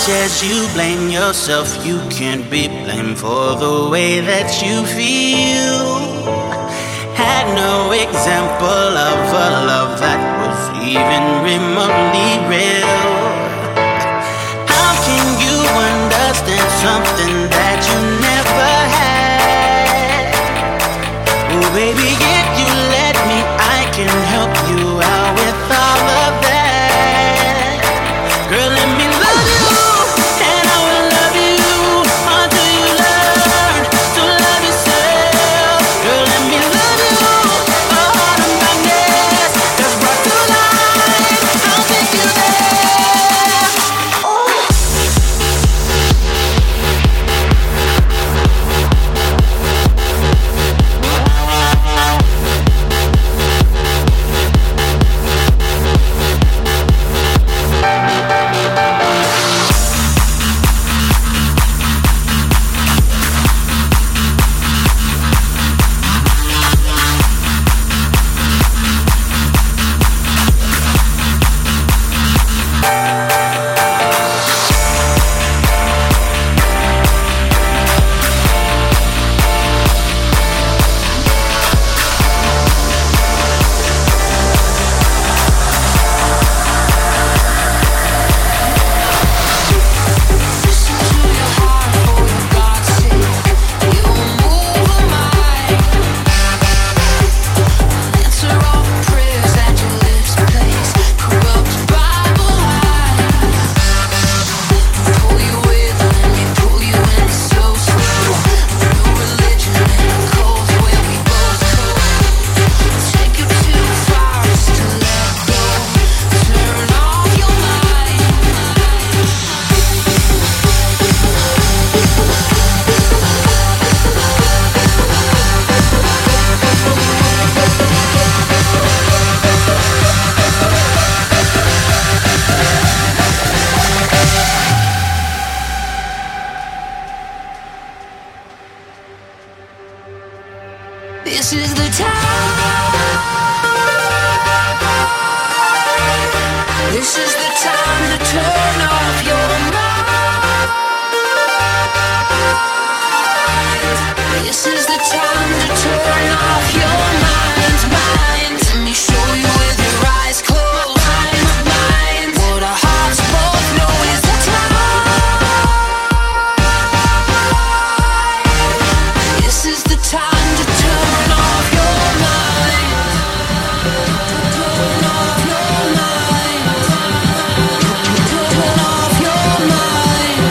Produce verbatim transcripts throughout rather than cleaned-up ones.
as you blame yourself, you can't be blamed for the way that you feel. Had no example of a love that was even remotely real. How can you understand something that you never had? Oh baby, if you let me, I can help you out with all of that. Girl, let me love you, and I will love you until you learn to love yourself. Girl, let me love you, a heart of magnet that's brought to life. I'll take you there. Oh. This is the time. This is the time to turn off your mind. This is the time to turn off your mind, mind. Let me show you with your eyes closed. Mind, mind. What our hearts both know is the time. This is the time to turn off your mind. Turn off your mind. Turn off your mind.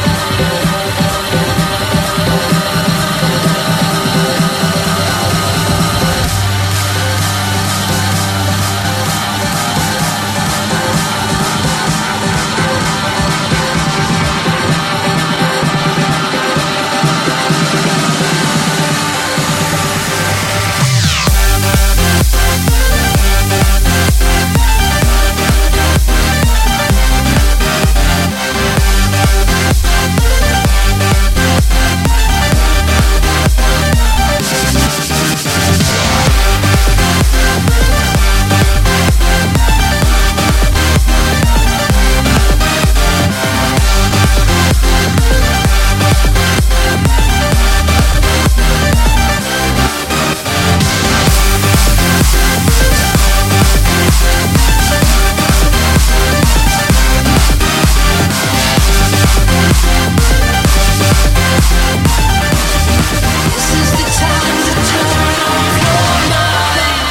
This is the time to turn off your mind.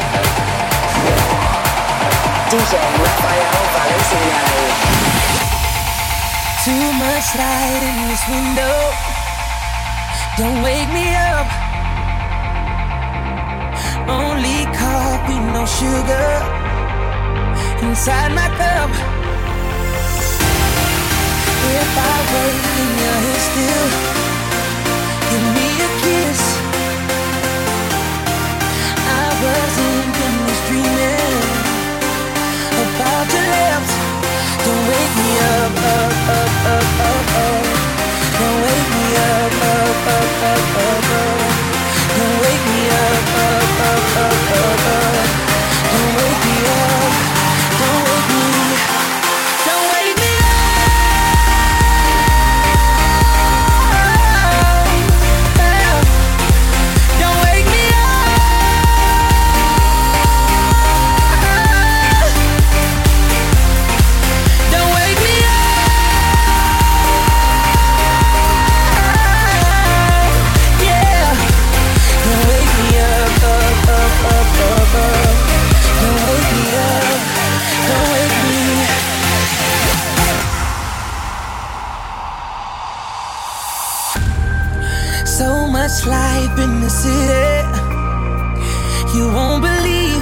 D J Raphael Valentino. Too much light in this window. Don't wake me up. Only coffee, no sugar inside my cup. If I wait and you're here still, give me a kiss. I wasn't finished dreaming about your lips. Don't wake me up, up, up, up, up, up. Don't wake me up, up, up, up, up, up. Don't wake me up, up, up, up, up, up. Don't wake me up, don't wake me, don't wake me up. Don't wake me up. Don't wake me up. Yeah. Don't wake me up, up, up, up, up, up. Don't wake me up. Don't wake me. So much life in the city, you won't believe.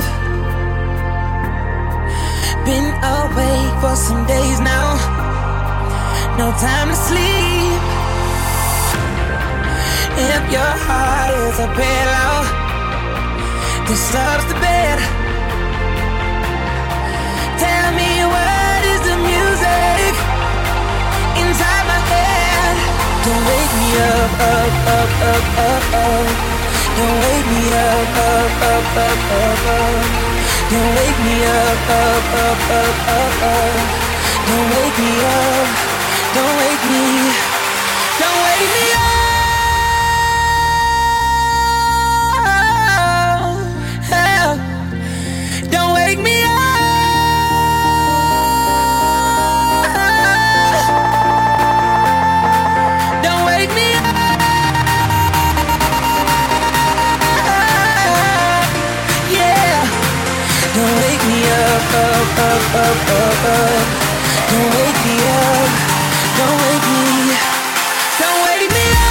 Been awake for some days now, no time to sleep. If your heart is a pillow, disturbs the bed. Tell me what is the music inside my head. Don't wake me up, up, up, up, up, up. Don't wake me up, up, up, up, up, up. Don't wake me up, up, up, up, up, up. Don't wake me up, don't wake me, don't wake me up. Don't wake me up. Don't wake me up. Yeah. Don't wake me up, up, up, up, up, up. Don't wake me up. Don't wake me. Don't wake me up.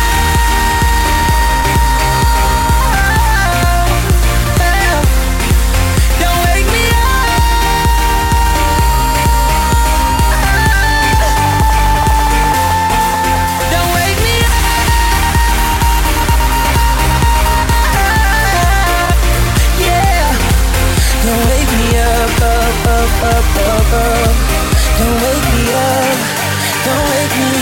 Don't wake me up. Don't wake me up. Yeah. Don't wake me up, up, up, up, up, up. Don't wake me up. Don't wake me.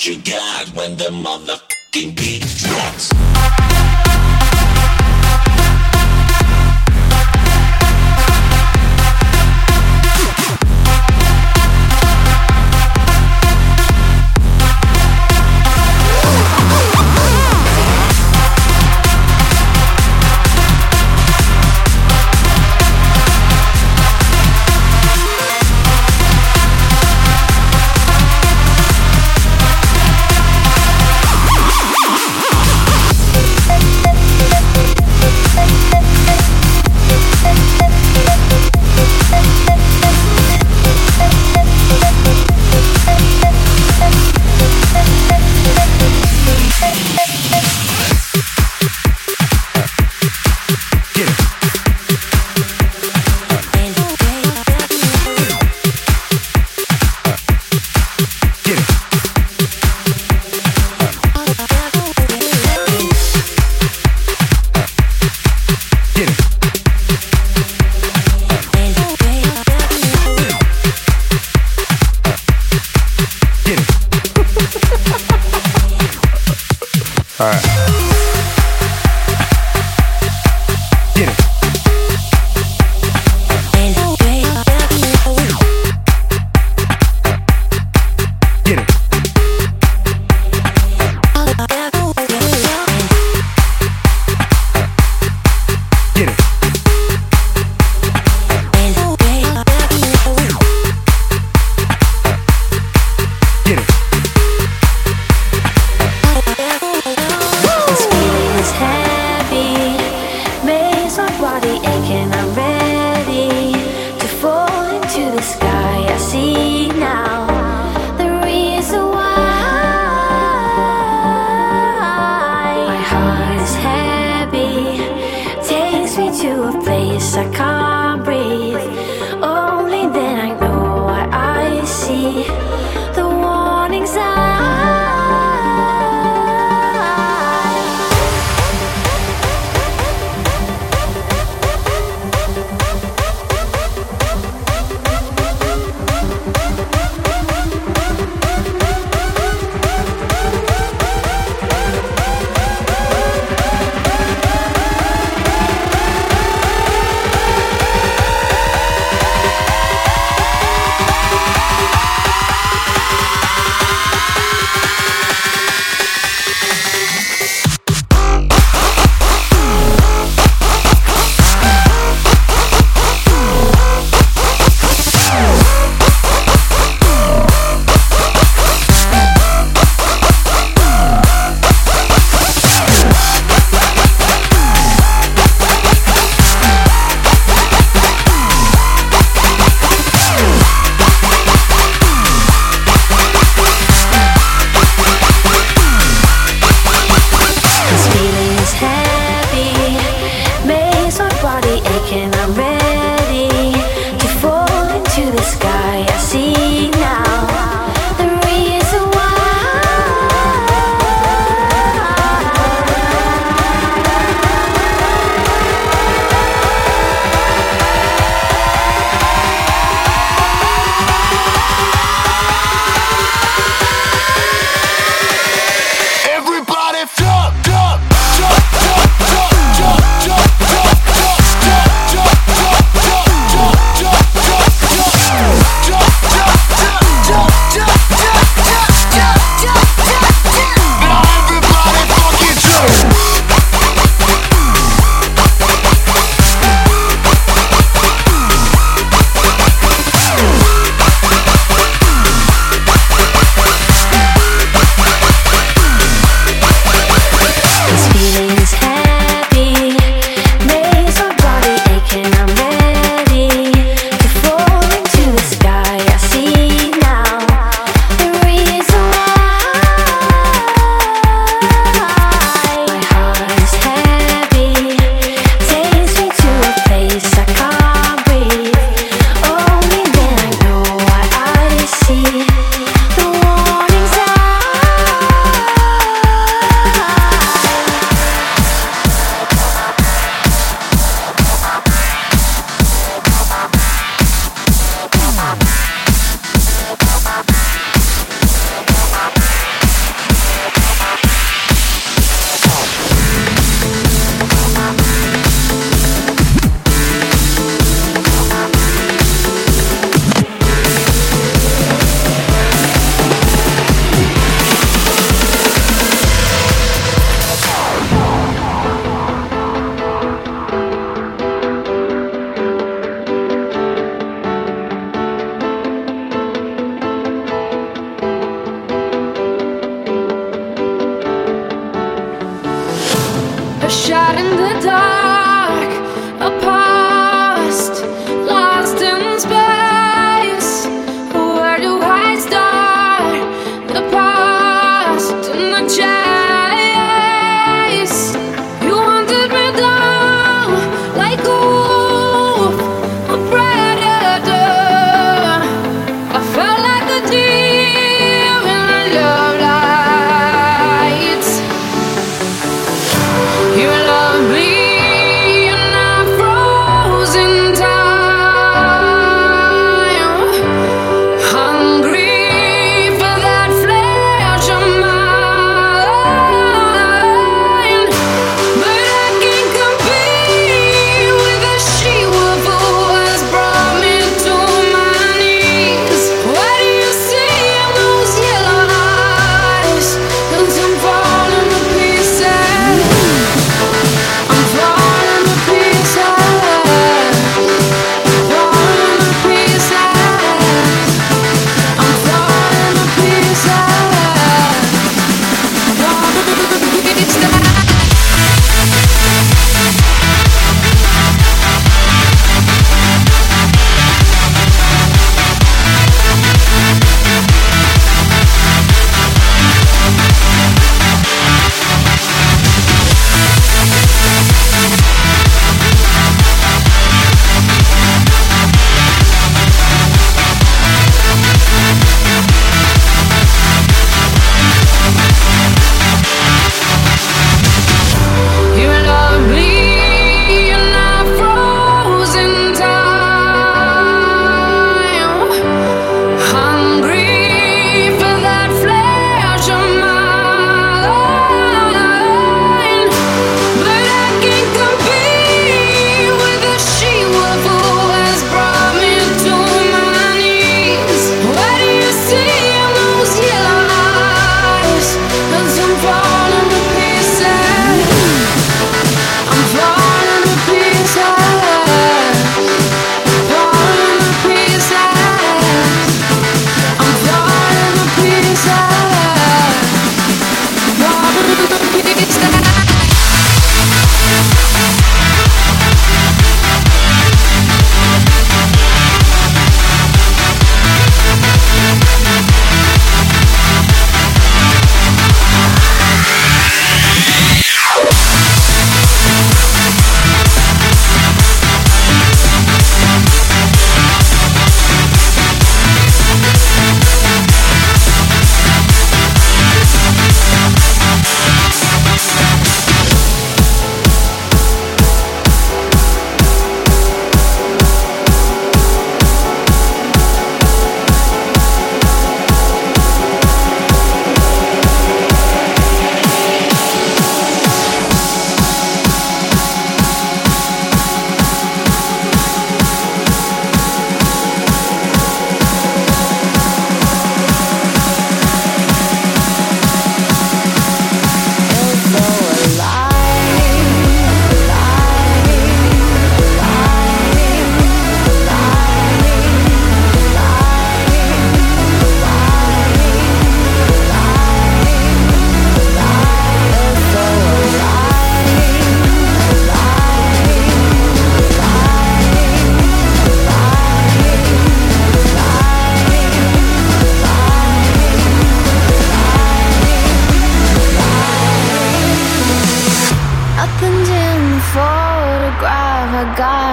what you got when the motherfucking beat drops. Jump, jump, jump, jump, jump, jump, jump, jump, jump.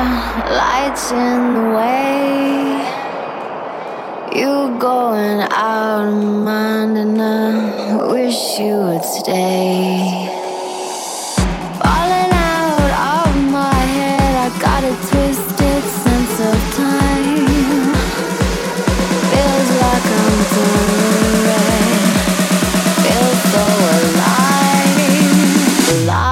lights in the way. You going out of mind, and I wish you would stay. Falling out of my head, I got a twisted sense of time. Feels like I'm doing red. Feels so alive, alive.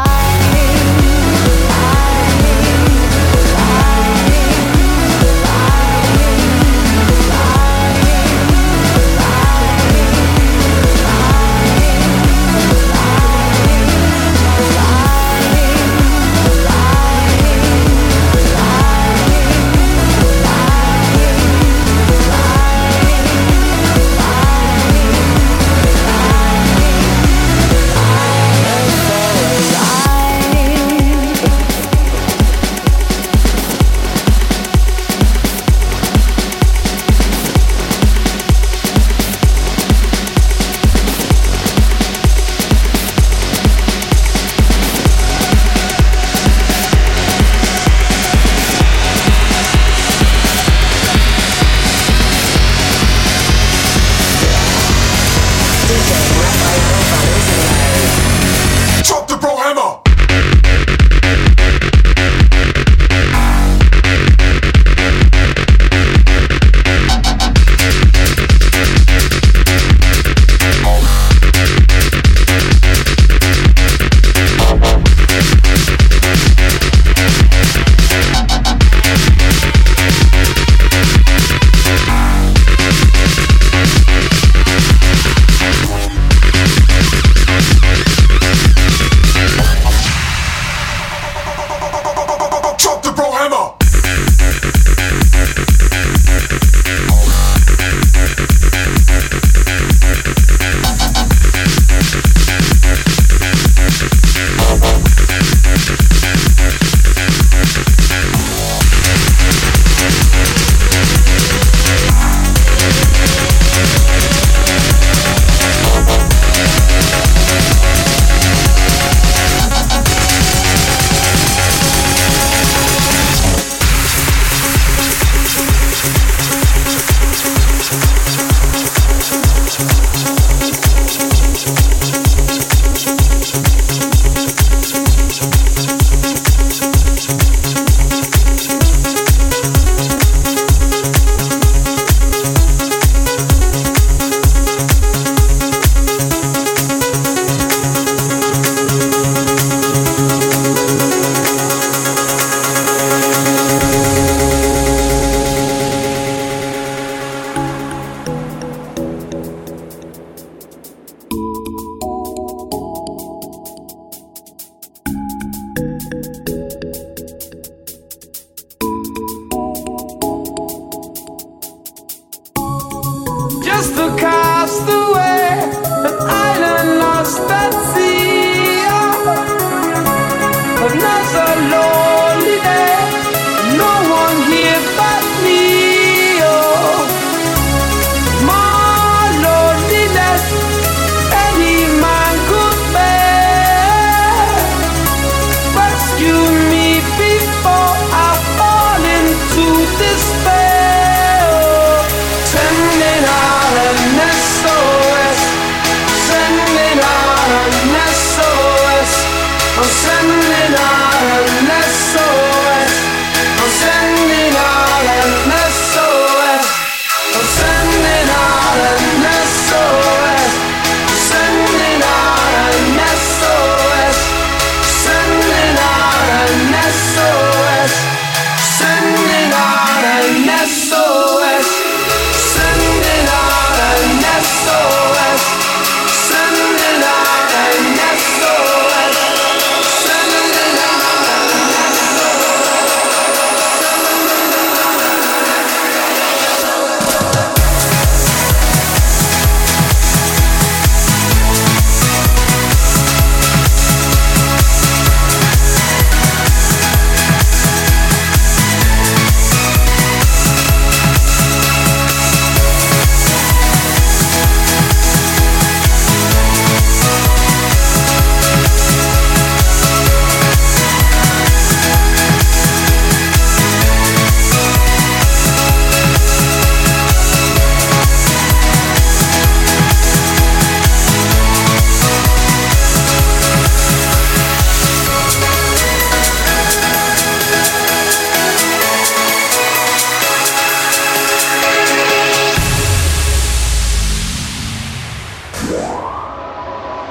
Sending out an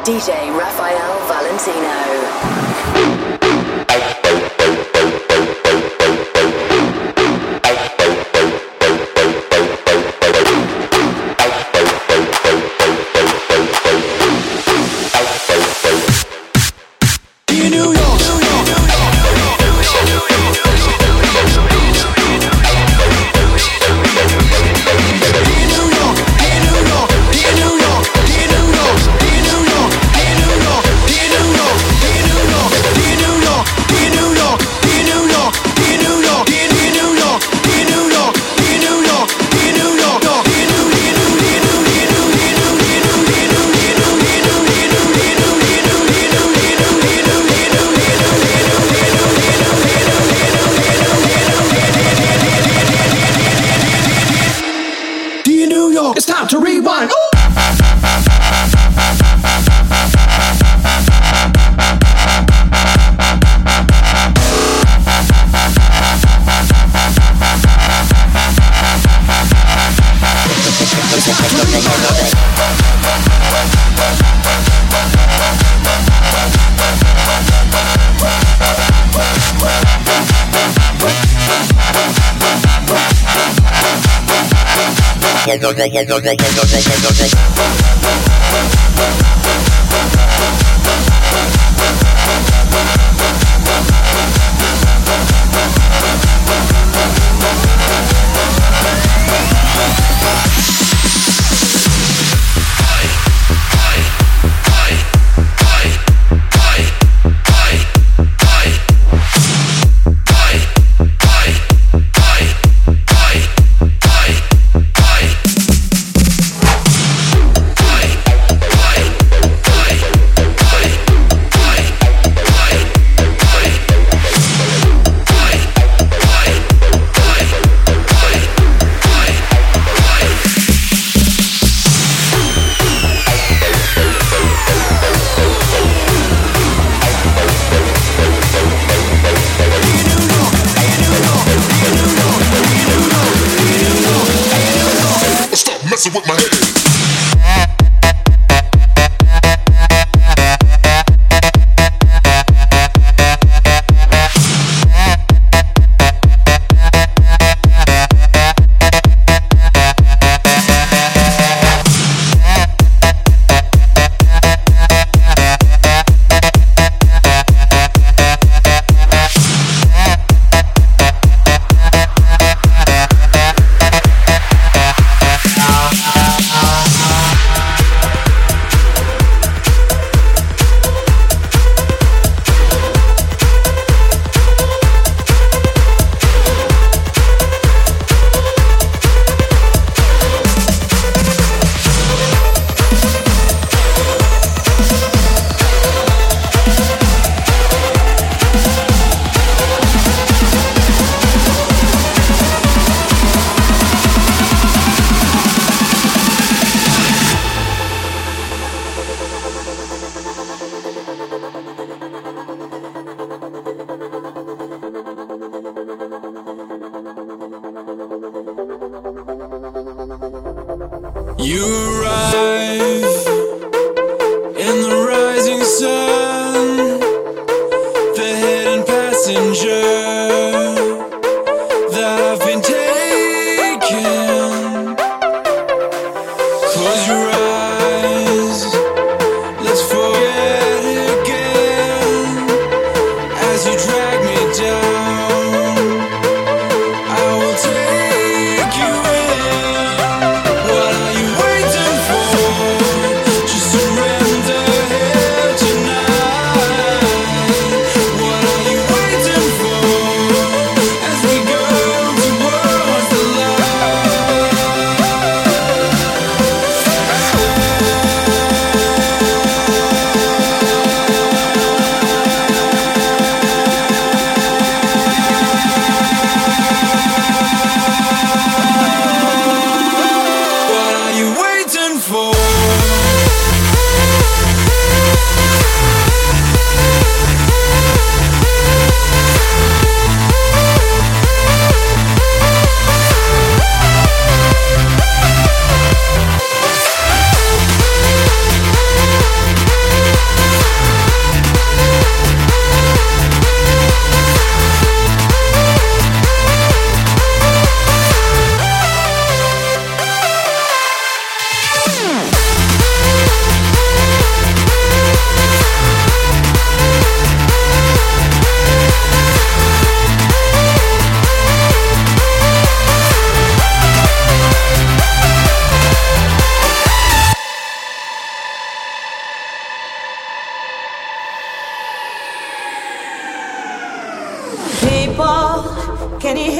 D J Raphael Valentino. With my head. You arrive in the rising sun, the hidden passenger that I've been taking. Close your eyes, let's forget again. As you drag me down, I will take you in. What are you waiting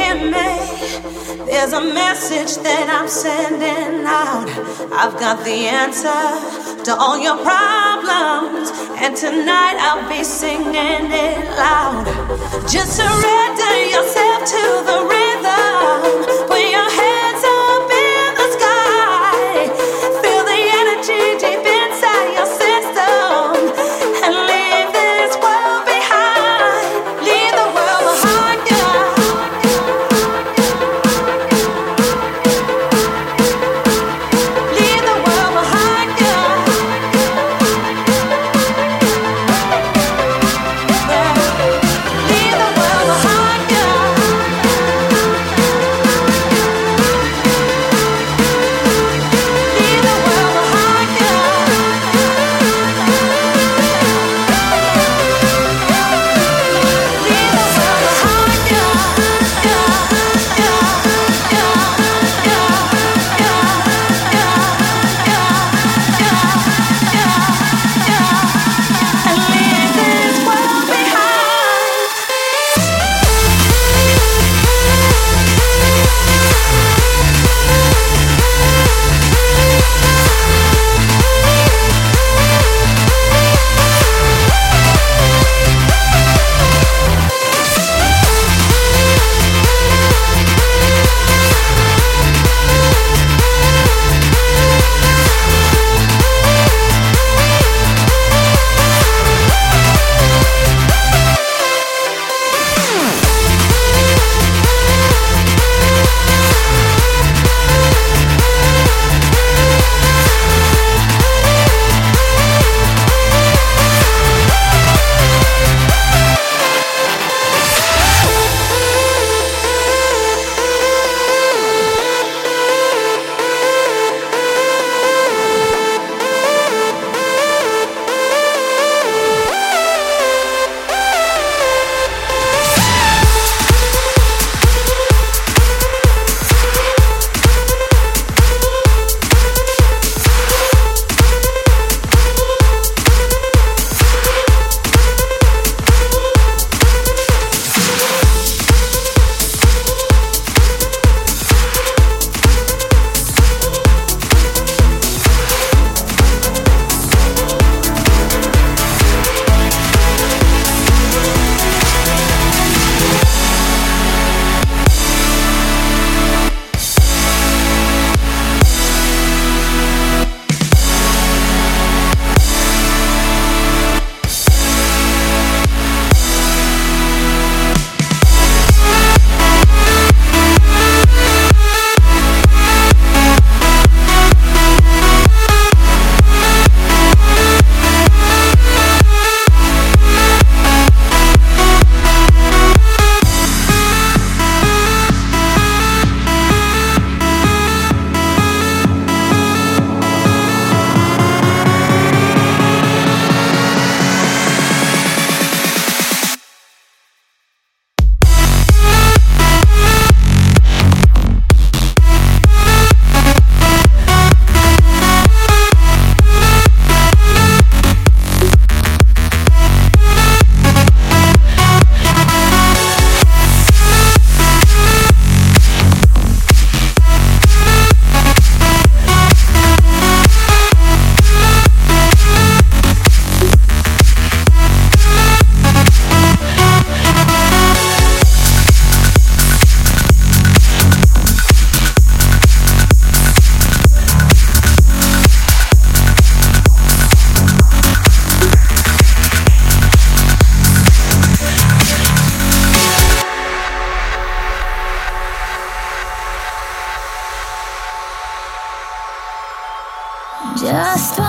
hear me? There's a message that I'm sending out. I've got the answer to all your problems, and tonight I'll be singing it loud. Just surrender yourself to the rhythm. Put your hands up in the sky. Feel the energy deep inside your system, and leave this world behind. Leave the world behind you. Leave the world behind you. Leave the world behind you. Leave the world behind you. Leave the world behind you. And leave this world behind. Just